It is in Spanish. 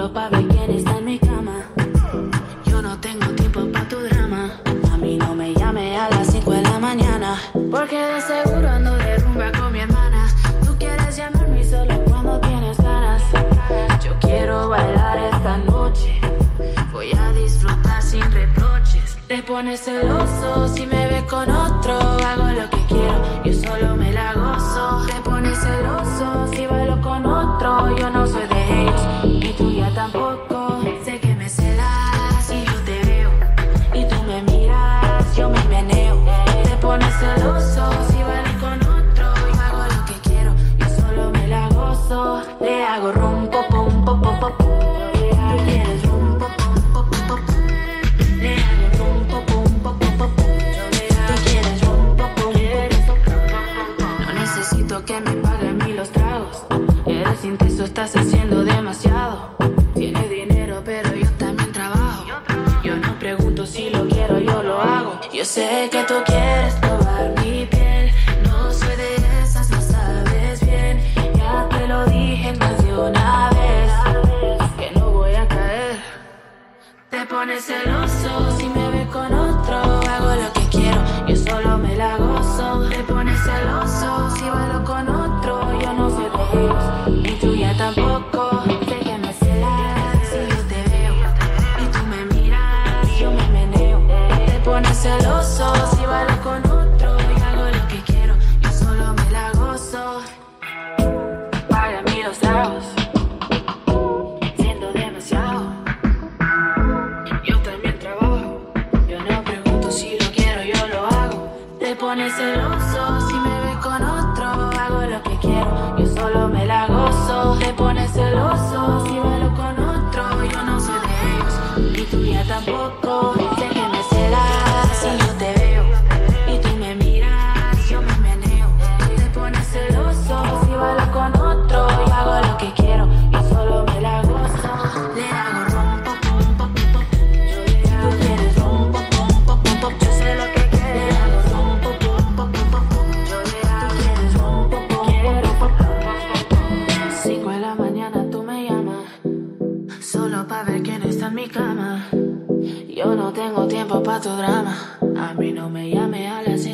solo pa' ver quién está en mi cama. Yo no tengo tiempo pa' tu drama. A mí no me llame a las 5 de la mañana, porque de seguro ando de rumba con mi hermana. Tú quieres llamarme solo cuando tienes ganas. Yo quiero bailar esta noche, voy a disfrutar sin reproches. Te pones celoso si me ves con otro. Hago lo que quiero, yo solo me la gozo. Te pones celoso si bailo con otro. Yo no soy de ellos, y tú ya tampoco. Sé que me celas y yo te veo, y tú me miras, yo me meneo. Te pones celoso si bailo con otro. Yo hago lo que quiero, yo solo me la gozo. Le hago rum, pop, pum, pop, pop, pop. Tú quieres rum, pop, pum, pop, pop, pop. Le hago rum, pop, pum, pop, pop, pop. Tú quieres rum, pop, pum, pop, pop. No necesito que me paguen a mí los tragos. Eres intenso, estás haciendo demasiado. Tienes dinero, pero yo también trabajo. Yo no pregunto si lo quiero, yo lo hago. Yo sé que tú quieres probar mi piel. No soy de esas, lo sabes bien. Ya te lo dije más de una vez, que no voy a caer. Te pones celoso si me ves con otro. Hago lo que quiero, yo solo me la gozo. Te pones celoso si bailo con otro. Yo no soy de ellos, y tú ya tampoco. Sé que me celas si yo te veo, y tú me miras, yo me meneo. Te pones celoso si bailo con otro. Y hago lo que quiero, yo solo me la gozo. Paga mí los tragos, siendo demasiado. Yo también trabajo, yo no pregunto si lo quiero, yo lo hago. Te pones celoso si me ves con otro. Hago lo que quiero, yo solo me la gozo. Te pones celoso si bailo con otro. Yo no soy de ellos, y tú ya tampoco. Sé que me celas si yo te veo, y tú me miras, yo me meneo. Te pones celoso si bailo con otro. Yo hago lo que quiero, yo solo me la gozo. Le hago rum, pop, pum, pop, pop. Tú quieres rum, pop, pum, pop, pop. Yo sé lo que quieres. Le hago rum, pop, pum, pop, pop. Tú quieres rum, pop, pum, pop, pop. 5 de la mañana tú me llamas, solo pa' ver quién está en mi cama. Yo no tengo tiempo pa' tu drama. A mí no me llame a las 5